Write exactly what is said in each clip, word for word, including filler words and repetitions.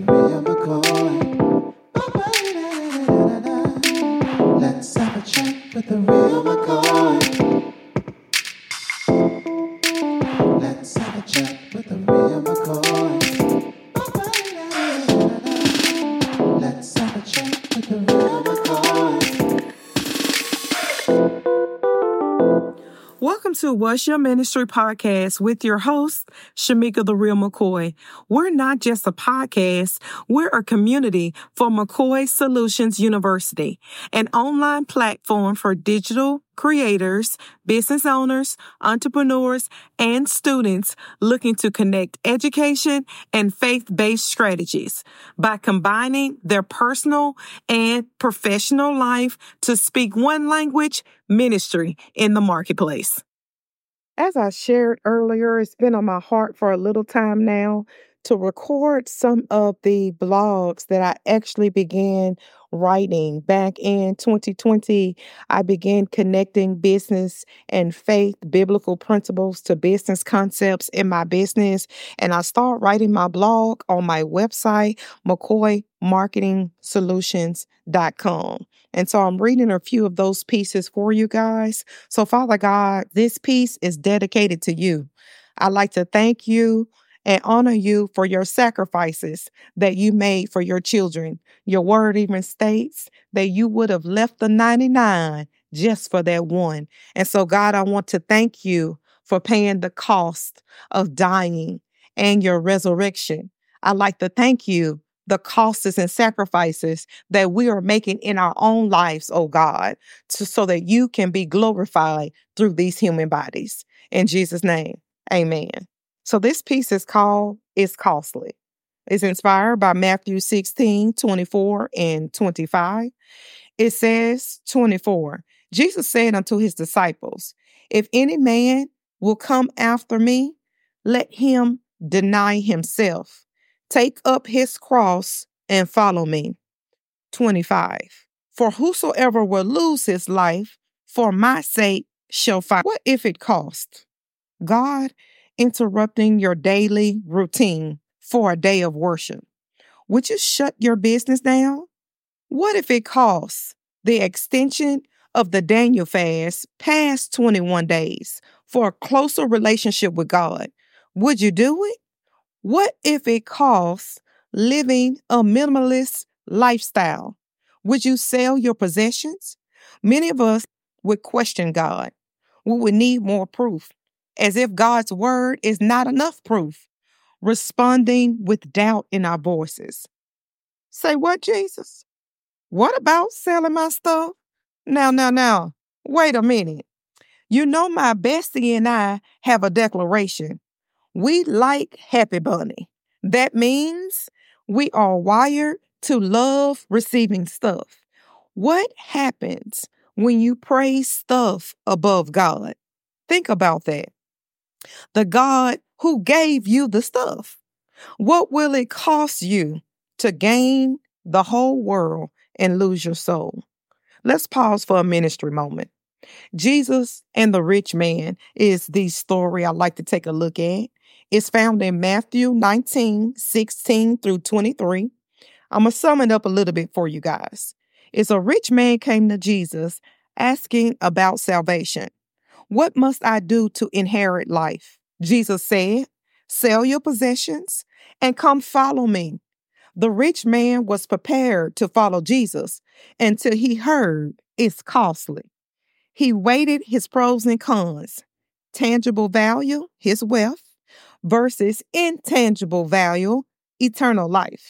real McCoy. Let's have a chat with the real McCoy. Let's have a chat with the real McCoy. Let's have a chat with the real McCoy. Welcome to What's Your Ministry podcast with your host, Shamika the Real McCoy. We're not just a podcast, we're a community for McCoy Solutions University, an online platform for digital creators, business owners, entrepreneurs, and students looking to connect education and faith-based strategies by combining their personal and professional life to speak one language, ministry in the marketplace. As I shared earlier, it's been on my heart for a little time now to record some of the blogs that I actually began writing back in twenty twenty. I began connecting business and faith, biblical principles to business concepts in my business. And I started writing my blog on my website, McCoy Marketing Solutions dot com. And so I'm reading a few of those pieces for you guys. So Father God, this piece is dedicated to you. I'd like to thank you and honor you for your sacrifices that you made for your children. Your word even states that you would have left the ninety-nine just for that one. And so, God, I want to thank you for paying the cost of dying and your resurrection. I'd like to thank you the costs and sacrifices that we are making in our own lives, oh God, to, so that you can be glorified through these human bodies. In Jesus' name, amen. So this piece is called It's Costly. It's inspired by Matthew sixteen, twenty-four and twenty-five. It says, twenty-four, Jesus said unto his disciples, if any man will come after me, let him deny himself, take up his cross and follow me. twenty-five, for whosoever will lose his life for my sake shall find. What if it cost God interrupting your daily routine for a day of worship? Would you shut your business down? What if it costs the extension of the Daniel fast past twenty-one days for a closer relationship with God? Would you do it? What if it costs living a minimalist lifestyle? Would you sell your possessions? Many of us would question God. We would need more proof, as if God's word is not enough proof, responding with doubt in our voices. Say what, Jesus? What about selling my stuff? Now, now, now, wait a minute. You know my bestie and I have a declaration. We like Happy Bunny. That means we are wired to love receiving stuff. What happens when you praise stuff above God? Think about that. The God who gave you the stuff. What will it cost you to gain the whole world and lose your soul? Let's pause for a ministry moment. Jesus and the rich man is the story I'd like to take a look at. It's found in Matthew nineteen, sixteen through twenty-three. I'm going to sum it up a little bit for you guys. It's a rich man came to Jesus asking about salvation. What must I do to inherit life? Jesus said, sell your possessions and come follow me. The rich man was prepared to follow Jesus until he heard it's costly. He weighed his pros and cons, tangible value, his wealth, versus intangible value, eternal life.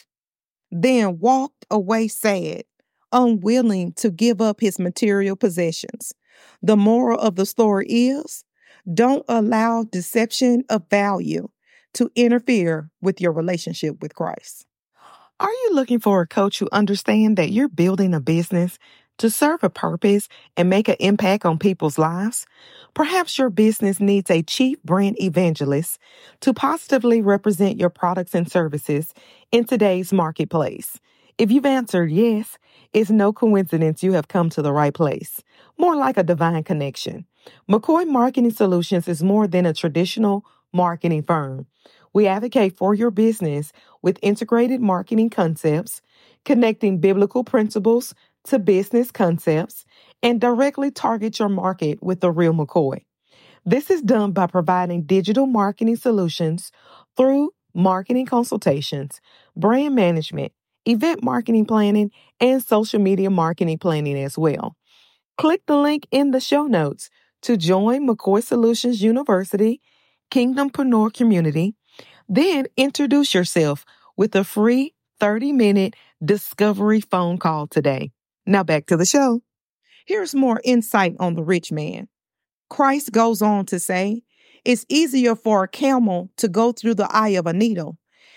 Then walked away sad, unwilling to give up his material possessions. The moral of the story is, don't allow deception of value to interfere with your relationship with Christ. Are you looking for a coach who understands that you're building a business to serve a purpose and make an impact on people's lives? Perhaps your business needs a chief brand evangelist to positively represent your products and services in today's marketplace. If you've answered yes, it's no coincidence you have come to the right place. More like a divine connection. McCoy Marketing Solutions is more than a traditional marketing firm. We advocate for your business with integrated marketing concepts, connecting biblical principles to business concepts, and directly target your market with The Real McCoy. This is done by providing digital marketing solutions through marketing consultations, brand management, event marketing planning, and social media marketing planning as well. Click the link in the show notes to join McCoy Solutions University Kingdompreneur Community. Then introduce yourself with a free thirty-minute discovery phone call today. Now back to the show. Here's more insight on the rich man. Christ goes on to say, it's easier for a camel to go through the eye of a needle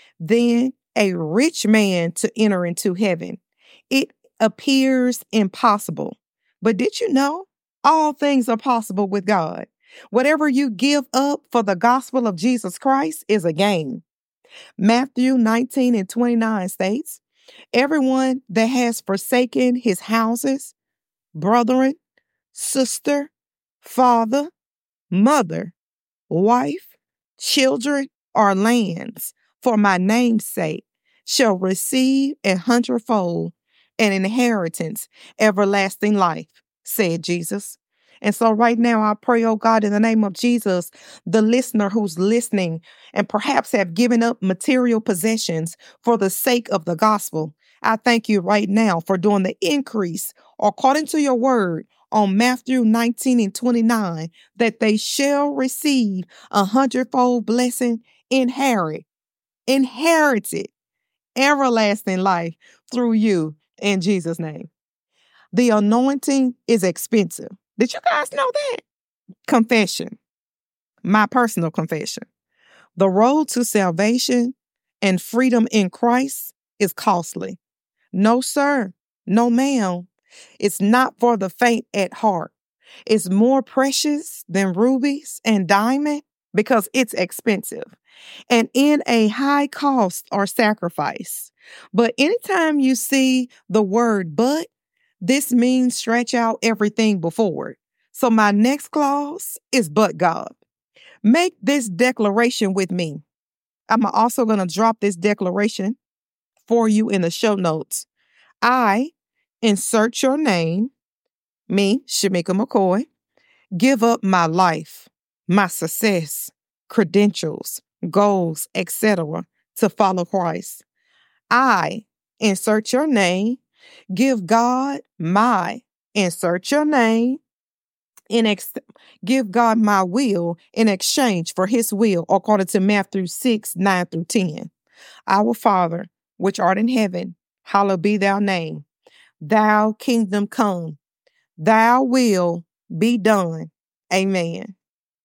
than a rich man to enter into heaven. It appears impossible. But did you know all things are possible with God? Whatever you give up for the gospel of Jesus Christ is a gain. Matthew nineteen and twenty-nine states, everyone that has forsaken his houses, brethren, sister, father, mother, wife, children, or lands for my name's sake shall receive a hundredfold an inheritance, everlasting life, said Jesus. And so right now I pray, oh God, in the name of Jesus, the listener who's listening and perhaps have given up material possessions for the sake of the gospel, I thank you right now for doing the increase according to your word on Matthew nineteen and twenty-nine, that they shall receive a hundredfold blessing, inherit, inherited, everlasting life through you in Jesus' name. The anointing is expensive. Did you guys know that? Confession. My personal confession. The road to salvation and freedom in Christ is costly. No, sir. No, ma'am. It's not for the faint at heart. It's more precious than rubies and diamond because it's expensive and in a high cost or sacrifice. But anytime you see the word but, this means stretch out everything before it. So my next clause is but God. Make this declaration with me. I'm also going to drop this declaration for you in the show notes. I insert your name, me, Shamika McCoy, give up my life, my success, credentials, goals, et cetera to follow Christ. I insert your name, give God my, insert your name, in ex- give God my will in exchange for his will, according to Matthew six, nine through ten. Our Father, which art in heaven, hallowed be thy name. Thou kingdom come, thy will be done. Amen.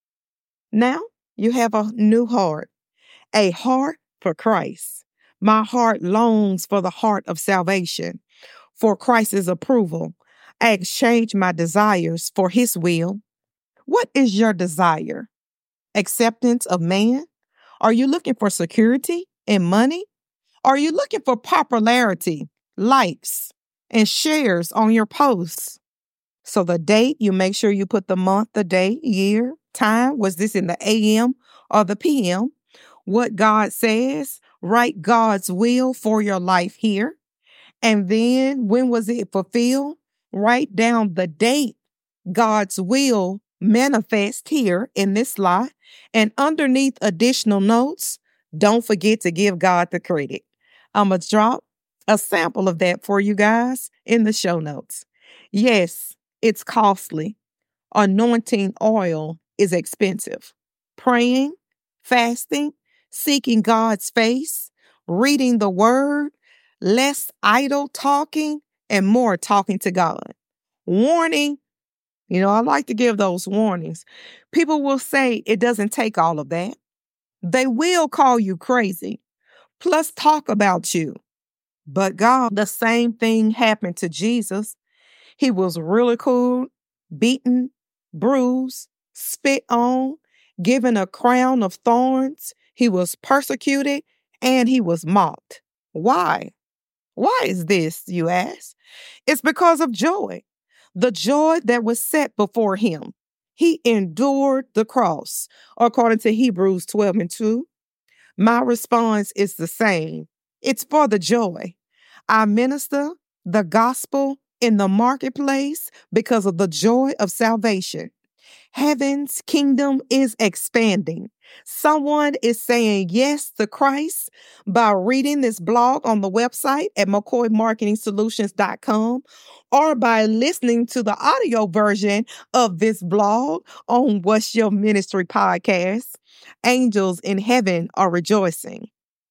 Now you have a new heart, a heart for Christ. My heart longs for the heart of salvation, for Christ's approval. I exchange my desires for his will. What is your desire? Acceptance of man? Are you looking for security and money? Are you looking for popularity, likes, and shares on your posts? So the date, you make sure you put the month, the day, year, time. Was this in the A M or the P M? What God says, write God's will for your life here. And then when was it fulfilled? Write down the date God's will manifest here in this lot. And underneath additional notes, don't forget to give God the credit. I'm going to drop a sample of that for you guys in the show notes. Yes, it's costly. Anointing oil is expensive. Praying, fasting, seeking God's face, reading the word, less idle talking, and more talking to God. Warning, you know, I like to give those warnings. People will say it doesn't take all of that. They will call you crazy, plus talk about you. But God, the same thing happened to Jesus. He was ridiculed, beaten, bruised, spit on, given a crown of thorns. He was persecuted and he was mocked. Why? Why is this, you ask? It's because of joy. The joy that was set before him. He endured the cross, according to Hebrews twelve and two. My response is the same. It's for the joy. I minister the gospel in the marketplace because of the joy of salvation. Heaven's kingdom is expanding. Someone is saying yes to Christ by reading this blog on the website at mccoy marketing solutions dot com or by listening to the audio version of this blog on What's Your Ministry podcast. Angels in heaven are rejoicing.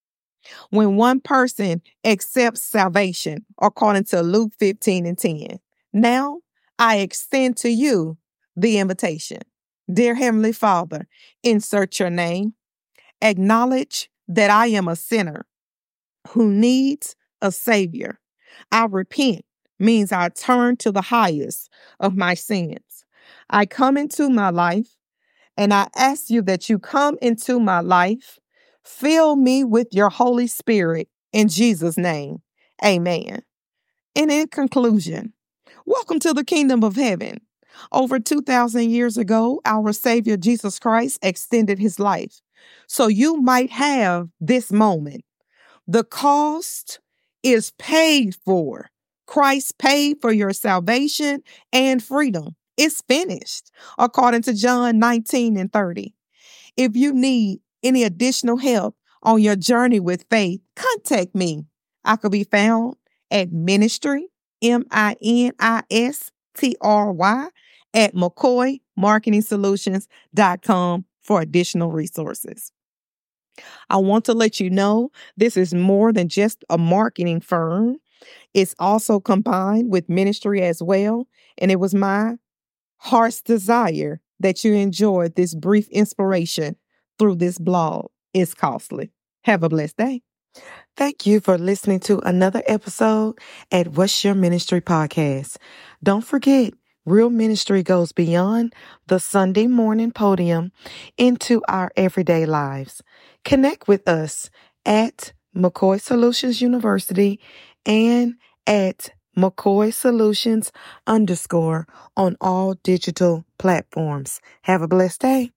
When one person accepts salvation, according to Luke fifteen and ten, now I extend to you the invitation. Dear Heavenly Father, insert your name. Acknowledge that I am a sinner who needs a Savior. I repent means I turn to the highest of my sins. I come into my life and I ask you that you come into my life. Fill me with your Holy Spirit in Jesus' name. Amen. And in conclusion, welcome to the kingdom of heaven. Over two thousand years ago, our Savior Jesus Christ extended his life. So you might have this moment. The cost is paid for. Christ paid for your salvation and freedom. It's finished, according to John nineteen and thirty. If you need any additional help on your journey with faith, contact me. I could be found at ministry, M I N I S T R Y, at mccoy marketing solutions dot com for additional resources. I want to let you know this is more than just a marketing firm. It's also combined with ministry as well. And it was my heart's desire that you enjoyed this brief inspiration through this blog. It's costly. Have a blessed day. Thank you for listening to another episode at What's Your Ministry podcast. Don't forget, real ministry goes beyond the Sunday morning podium into our everyday lives. Connect with us at McCoy Solutions University and at McCoy Solutions underscore on all digital platforms. Have a blessed day.